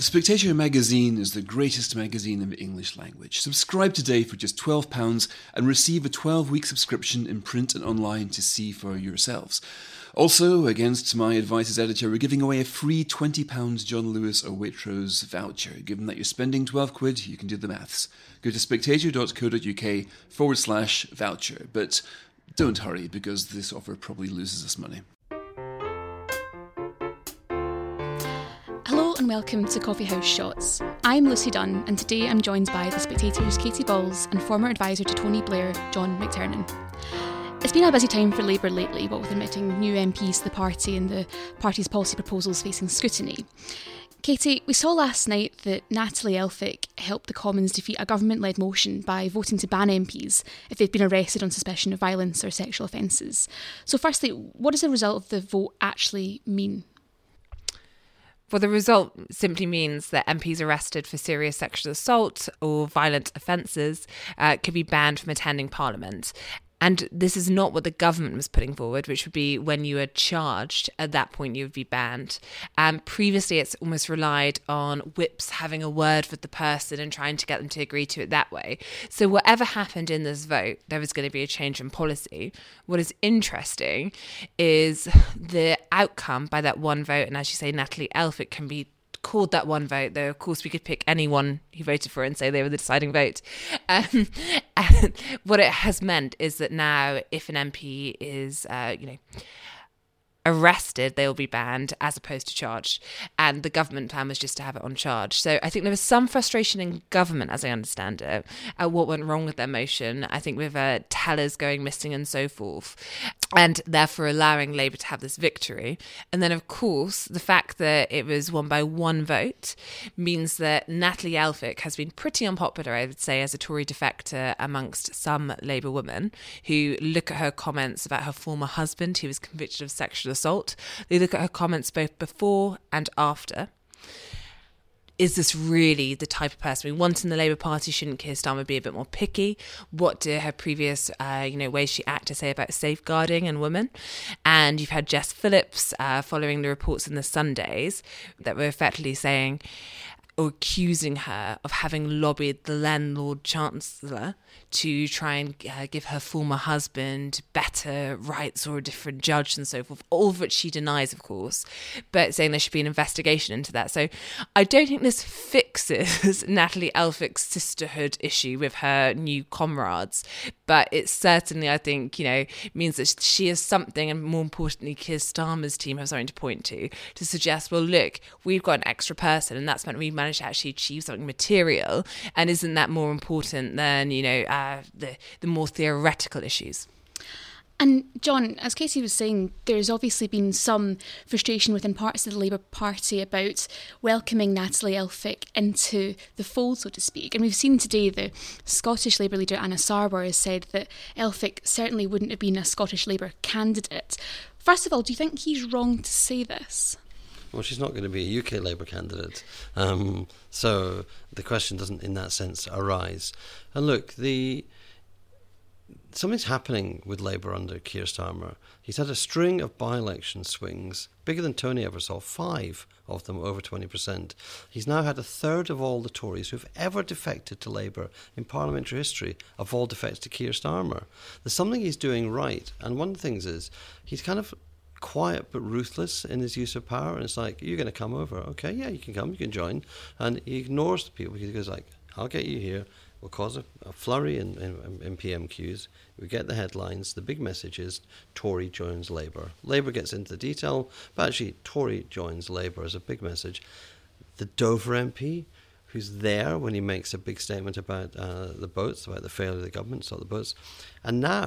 Spectator magazine is the greatest magazine in the English language. Subscribe today for just £12 and receive a 12-week subscription in print and online to see for yourselves. Also, against my advice as editor, we're giving away a free £20 John Lewis or Waitrose voucher. Given that you're spending £12, you can do the maths. Go to spectator.co.uk/voucher. But don't hurry, because this offer probably loses us money. Hello and welcome to Coffee House Shots. I'm Lucy Dunn, and today I'm joined by The Spectator's Katy Balls and former advisor to Tony Blair, John McTernan. It's been a busy time for Labour lately, what with admitting new MPs to the party and the party's policy proposals facing scrutiny. Katy, we saw last night that Natalie Elphicke helped the Commons defeat a government-led motion by voting to ban MPs if they'd been arrested on suspicion of violence or sexual offences. So firstly, what does the result of the vote actually mean? Well, the result simply means that MPs arrested for serious sexual assault or violent offences could be banned from attending Parliament. And this is not what the government was putting forward, which would be when you are charged, at that point you would be banned. Previously, it's almost relied on whips having a word with the person and trying to get them to agree to it that way. So whatever happened in this vote, there was going to be a change in policy. What is interesting is the outcome by that one vote, and as you say, Natalie Elphicke can be called that one vote, though of course we could pick anyone who voted for it and say they were the deciding vote. And what it has meant is that now if an MP is arrested, they will be banned as opposed to charged. And the government plan was just to have it on charge. So I think there was some frustration in government, as I understand it, at what went wrong with their motion. I think with tellers going missing and so forth, and therefore allowing Labour to have this victory. And then, of course, the fact that it was won by one vote means that Natalie Elphicke has been pretty unpopular, I would say, as a Tory defector amongst some Labour women who look at her comments about her former husband who was convicted of sexual assault. They look at her comments both before and after. Is this really the type of person we want in the Labour Party? Shouldn't Keir Starmer be a bit more picky? What do her previous, ways she acted say about safeguarding and women? And you've had Jess Phillips following the reports in the Sundays that were effectively saying or accusing her of having lobbied the then Lord Chancellor to try and give her former husband better rights or a different judge and so forth, all of which she denies, of course, but saying there should be an investigation into that. So I don't think this fixes Natalie Elphicke's sisterhood issue with her new comrades, but it certainly, I think, means that she has something, and more importantly, Keir Starmer's team have something to point to suggest, well, look, we've got an extra person, and that's meant we've managed to actually achieve something material, and isn't that more important than, the more theoretical issues? And John, as Katy was saying, there's obviously been some frustration within parts of the Labour Party about welcoming Natalie Elphicke into the fold, so to speak. And we've seen today the Scottish Labour leader Anna Sarwar has said that Elphicke certainly wouldn't have been a Scottish Labour candidate. First of all, do you think he's wrong to say this? Well, she's not going to be a UK Labour candidate. So the question doesn't, in that sense, arise. And look, something's happening with Labour under Keir Starmer. He's had a string of by-election swings, bigger than Tony ever saw, 5 of them over 20%. He's now had a third of all the Tories who've ever defected to Labour in parliamentary history have all defected to Keir Starmer. There's something he's doing right, and one of the things is he's kind of quiet but ruthless in his use of power, and it's like, you're going to come over, okay, yeah, you can come, you can join, and he ignores the people. He goes like, I'll get you here, we'll cause a flurry in PMQs, we get the headlines, the big message is Tory joins Labour. Labour gets into the detail, but actually Tory joins Labour is a big message. The Dover MP, who's there when he makes a big statement about the boats, about the failure of the government to stop the boats, and now,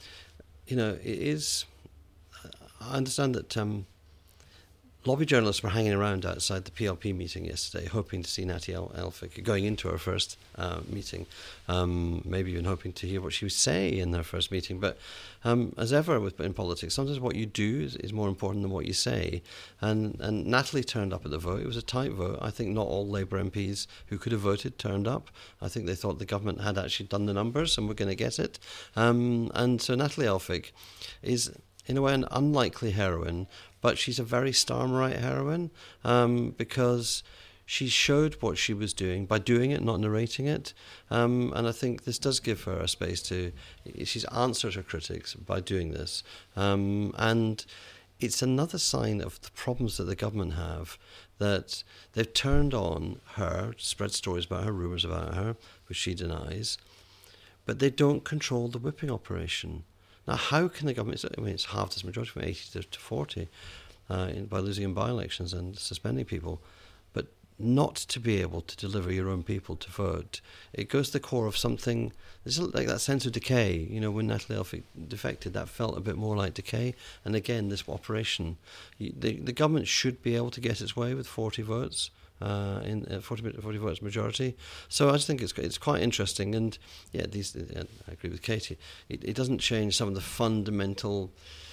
it is... I understand that lobby journalists were hanging around outside the PLP meeting yesterday, hoping to see Natty Elphicke going into her first meeting, maybe even hoping to hear what she would say in her first meeting. But as ever in politics, sometimes what you do is more important than what you say. And Natalie turned up at the vote. It was a tight vote. I think not all Labour MPs who could have voted turned up. I think they thought the government had actually done the numbers and were going to get it. And so Natalie Elphicke is, in a way, an unlikely heroine, but she's a very Starmerite heroine because she showed what she was doing by doing it, not narrating it. And I think this does give her a space to... She's answered her critics by doing this. And it's another sign of the problems that the government have, that they've turned on her, spread stories about her, rumours about her, which she denies, but they don't control the whipping operation. Now, how can the government... I mean, it's halved its majority from 80 to 40 by losing in by-elections and suspending people, but not to be able to deliver your own people to vote. It goes to the core of something... It's like that sense of decay. You know, when Natalie Elphicke defected, that felt a bit more like decay. And again, this operation... The government should be able to get its way with 40 votes. In 40 votes majority. So I just think it's quite interesting, and I agree with Katie. It doesn't change some of the fundamental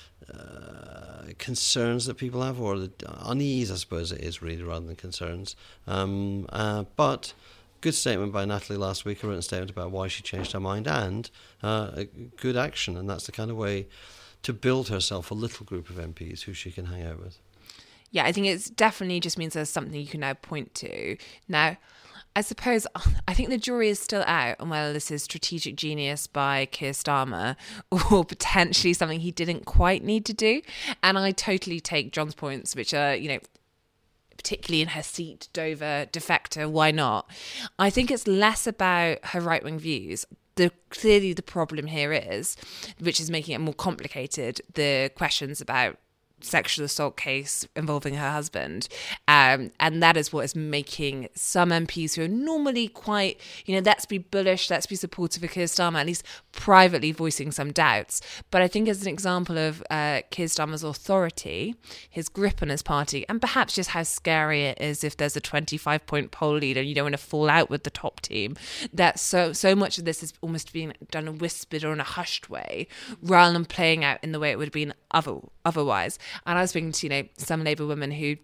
concerns that people have, or the unease, I suppose it is really, rather than concerns. But good statement by Natalie last week. I wrote a statement about why she changed her mind, and a good action, and that's the kind of way to build herself a little group of MPs who she can hang out with. Yeah, I think it's definitely just means there's something you can now point to. Now, I suppose, I think the jury is still out on whether this is strategic genius by Keir Starmer or potentially something he didn't quite need to do. And I totally take John's points, which are, particularly in her seat, Dover, defector, why not? I think it's less about her right-wing views. Clearly the problem here is, which is making it more complicated, the questions about sexual assault case involving her husband, and that is what is making some MPs who are normally quite, let's be bullish, let's be supportive of Keir Starmer, at least privately voicing some doubts. But I think as an example of Keir Starmer's authority, his grip on his party, and perhaps just how scary it is if there's a 25-point poll lead and you don't want to fall out with the top team, that so much of this is almost being done in a whispered or in a hushed way, rather than playing out in the way it would have been otherwise. And I was speaking to, some Labour women who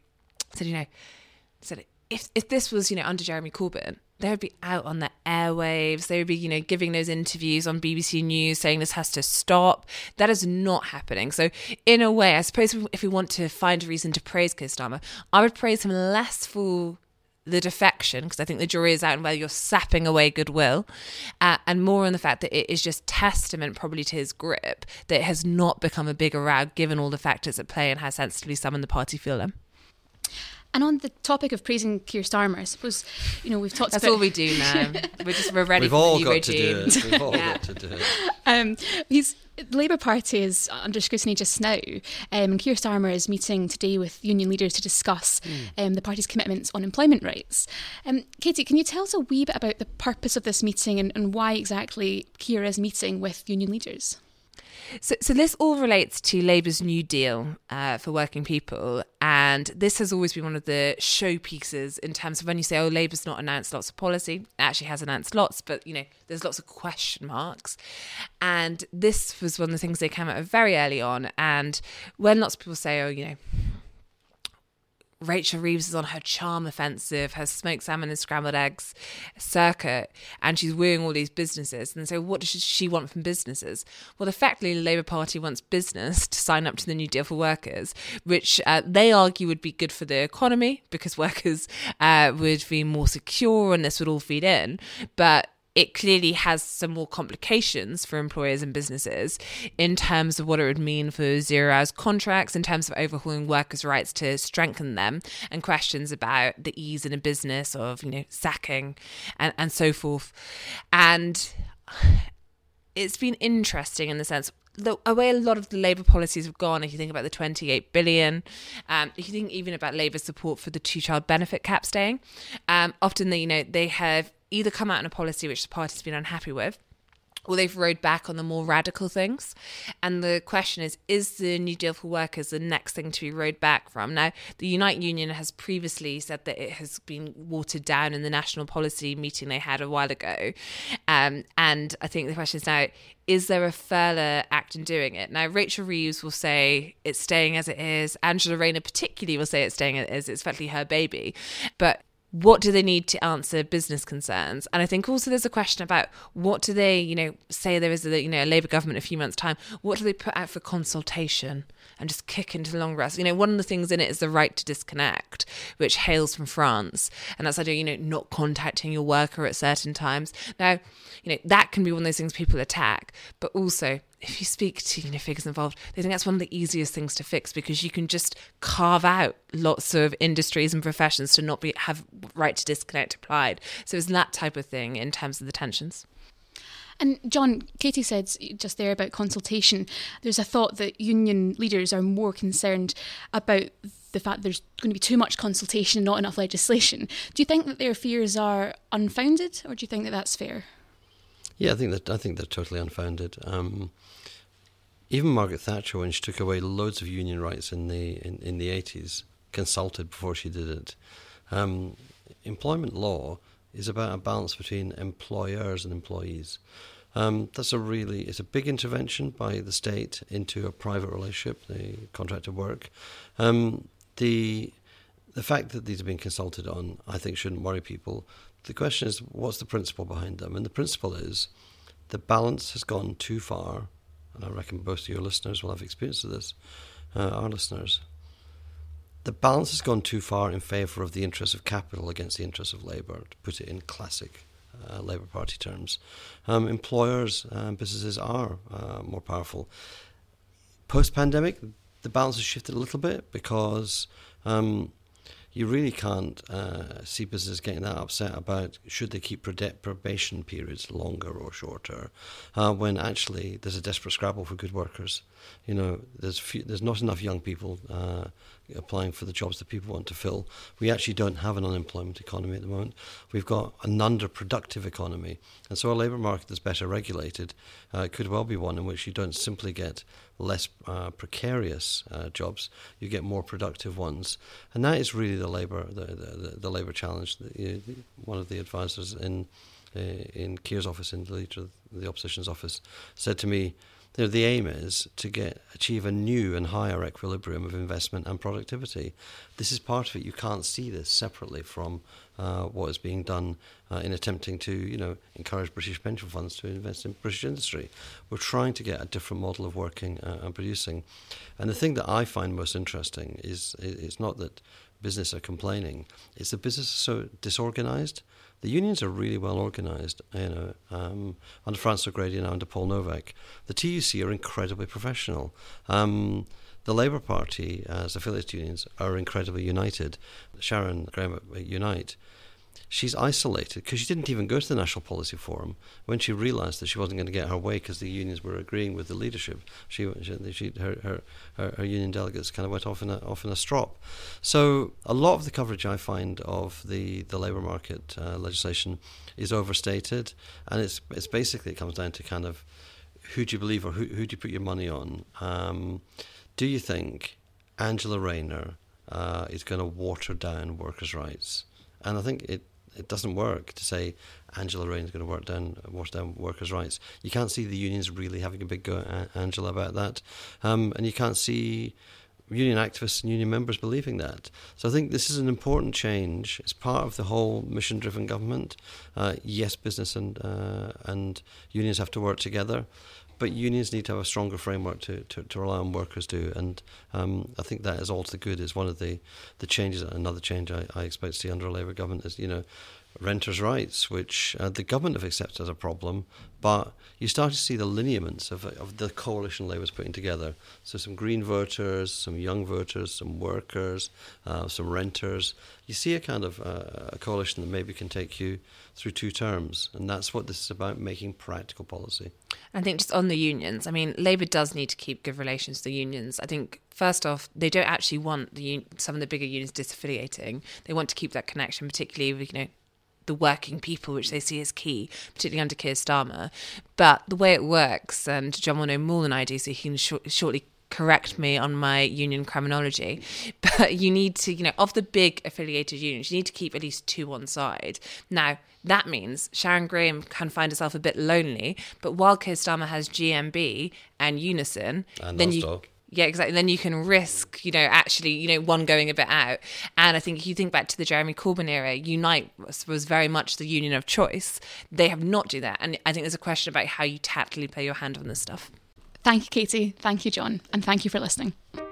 said, if this was, under Jeremy Corbyn, they would be out on the airwaves. They would be, giving those interviews on BBC News saying this has to stop. That is not happening. So in a way, I suppose if we want to find a reason to praise Keir Starmer, I would praise him less for the defection, because I think the jury is out on whether you're sapping away goodwill, and more on the fact that it is just testament probably to his grip that it has not become a bigger row given all the factors at play and how sensitively some in the party feel them. And on the topic of praising Keir Starmer, I suppose, we've talked That's about... all we do now. We're ready We've for all the new got regime. to do it. We've all got to do it. The Labour Party is under scrutiny just now, and Keir Starmer is meeting today with union leaders to discuss the party's commitments on employment rights. Katie, can you tell us a wee bit about the purpose of this meeting and why exactly Keir is meeting with union leaders? So this all relates to Labour's New Deal for working people, and this has always been one of the showpieces in terms of when you say, Labour's not announced lots of policy. It actually has announced lots, but, there's lots of question marks. And this was one of the things they came out with very early on, and when lots of people say, Rachel Reeves is on her charm offensive, her smoked salmon and scrambled eggs circuit, and she's wooing all these businesses. And so what does she want from businesses? Well, effectively, the Labour Party wants business to sign up to the New Deal for Workers, which they argue would be good for the economy because workers would be more secure and this would all feed in. But it clearly has some more complications for employers and businesses in terms of what it would mean for 0 hours contracts, in terms of overhauling workers' rights to strengthen them, and questions about the ease in a business of, sacking and so forth. And it's been interesting in the sense, the way a lot of the Labour policies have gone, if you think about the 28 billion, if you think even about Labour's support for the 2-child benefit cap staying, often they have either come out in a policy which the party's been unhappy with, or they've rode back on the more radical things. And the question is the New Deal for Workers the next thing to be rode back from? Now, the Unite Union has previously said that it has been watered down in the national policy meeting they had a while ago. And I think the question is now, is there a further act in doing it? Now, Rachel Reeves will say it's staying as it is. Angela Rayner particularly will say it's staying as it is. It's effectively her baby. But what do they need to answer business concerns? And I think also there's a question about what do they, say there is a Labour government in a few months' time, what do they put out for consultation and just kick into the long grass. One of the things in it is the right to disconnect, which hails from France. And that's the idea, not contacting your worker at certain times. Now, that can be one of those things people attack, but also if you speak to figures involved, they think that's one of the easiest things to fix, because you can just carve out lots of industries and professions to not have right to disconnect applied. So it's that type of thing in terms of the tensions. And John, Katie said just there about consultation. There's a thought that union leaders are more concerned about the fact there's going to be too much consultation and not enough legislation. Do you think that their fears are unfounded, or do you think that that's fair? Yeah, I think they're totally unfounded. Even Margaret Thatcher, when she took away loads of union rights in the 80s, consulted before she did it. Employment law is about a balance between employers and employees. It's a big intervention by the state into a private relationship, the contract of work. The fact that these are being consulted on, I think, shouldn't worry people. The question is, what's the principle behind them? And the principle is the balance has gone too far, and I reckon both of your listeners will have experience of this, our listeners. The balance has gone too far in favour of the interests of capital against the interests of labour, to put it in classic Labour Party terms. Employers and businesses are more powerful. Post-pandemic, the balance has shifted a little bit, because you really can't see businesses getting that upset about should they keep probation periods longer or shorter, when actually there's a desperate scrabble for good workers. There's not enough young people applying for the jobs that people want to fill. We actually don't have an unemployment economy at the moment. We've got an underproductive economy. And so a labour market that's better regulated could well be one in which you don't simply get less precarious jobs, you get more productive ones. And that is really the labour challenge. One of the advisors in Keir's office, in the leader of the opposition's office, said to me, the aim is to achieve a new and higher equilibrium of investment and productivity. This is part of it. You can't see this separately from what is being done in attempting to, encourage British pension funds to invest in British industry. We're trying to get a different model of working and producing. And the thing that I find most interesting is it's not that business are complaining. It's that business is so disorganised. The unions are really well organised, under Franz O'Grady and under Paul Novak. The TUC are incredibly professional. The Labour Party, as affiliated unions, are incredibly united. Sharon Graham at Unite, she's isolated because she didn't even go to the National Policy Forum when she realised that she wasn't going to get her way because the unions were agreeing with the leadership. Her union delegates kind of went off in a strop. So a lot of the coverage I find of the labour market legislation is overstated, and it's basically, it comes down to kind of who do you believe or who do you put your money on? Do you think Angela Rayner is going to water down workers' rights? And I think it doesn't work to say Angela Rayner is going to water down workers' rights. You can't see the unions really having a big go at Angela about that. And you can't see union activists and union members believing that. So I think this is an important change. It's part of the whole mission-driven government. Yes, business and unions have to work together, but unions need to have a stronger framework to rely on workers do. And I think that is all to the good. Is one of the changes. Another change I expect to see under a Labour government is, renters' rights, which the government have accepted as a problem, but you start to see the lineaments of the coalition Labour's putting together. So some Green voters, some young voters, some workers, some renters. You see a kind of a coalition that maybe can take you through 2 terms, and that's what this is about, making practical policy. I think just on the unions, Labour does need to keep good relations to the unions. I think, first off, they don't actually want some of the bigger unions disaffiliating. They want to keep that connection, particularly with, the working people, which they see as key, particularly under Keir Starmer. But the way it works, and John will know more than I do, so he can shortly correct me on my union criminology, but you need to, of the big affiliated unions, you need to keep at least 2 on side. Now, that means Sharon Graham can find herself a bit lonely, but while Keir Starmer has GMB and Unison, and then Oslo. Yeah, exactly. Then you can risk, actually, one going a bit out. And I think if you think back to the Jeremy Corbyn era, Unite was very much the union of choice. They have not do that. And I think there's a question about how you tactfully play your hand on this stuff. Thank you, Katie. Thank you, John. And thank you for listening.